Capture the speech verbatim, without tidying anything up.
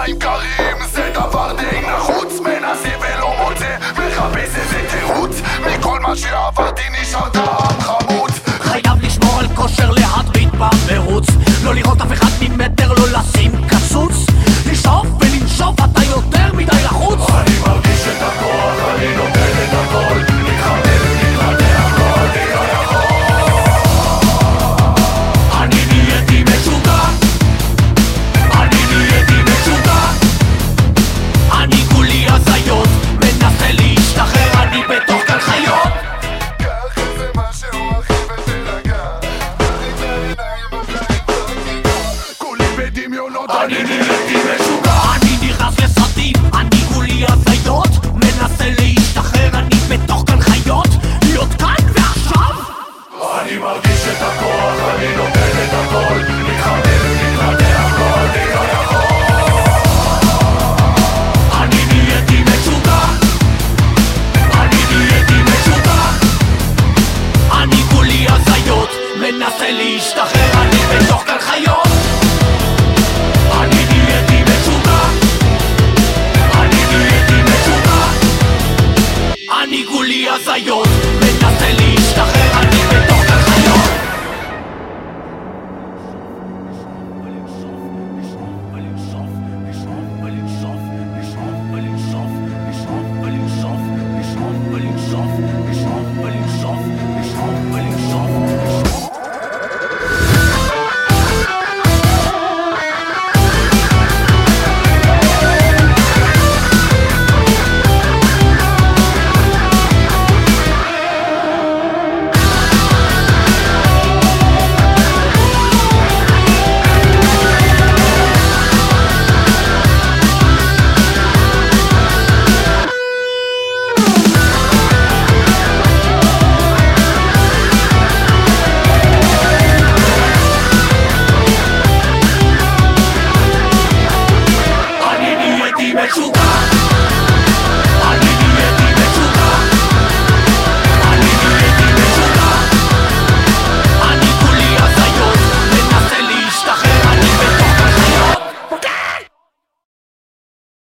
מים קרים זה דבר די נחוץ, מנסה ולא מוצא, מחפש איזה תירוץ, מכל מה שעברתי נשארת עם חמוץ. חייב לשמור על כושר להטריד במרוץ, לא לראות אף אחד ממטר, לא לשים קצוץ, לשאוף ולנשוף, אתה יותר מדי לחוץ. אני מרגיש את הכוח, אני נותן את הכל, מתחמם, מתחתן הכל, אני לא יכול. אני נהייתי משוגע, אני נהייתי משוגע, אני כולי הזיות, מנסה להשתחרר, אני בתוך כאן חיות. ככה זה משהו אחי ותרגע, תריד לעיניים בחיים חגיגה, כולי בדמיונות, אני נהייתי משוגע. אני נכנס לסרטים, אני כולי הזיות, מנסה להשתחרר, אני בתוך כאן חיות, להיות כאן ועכשיו. אני מרגיש את הכוח, אני נותן את הכל, מתחמם, מתחתן הכל, אני לא יכול. אני נהייתי משוגע, אני נהייתי משוגע, אני כולי הזיות, מנסה להשתחרר, אני בתוך כאן חיות. אני נהייתי משוגע, אני נהייתי משוגע, אני כולי הזיות, מנסה להשתחרר,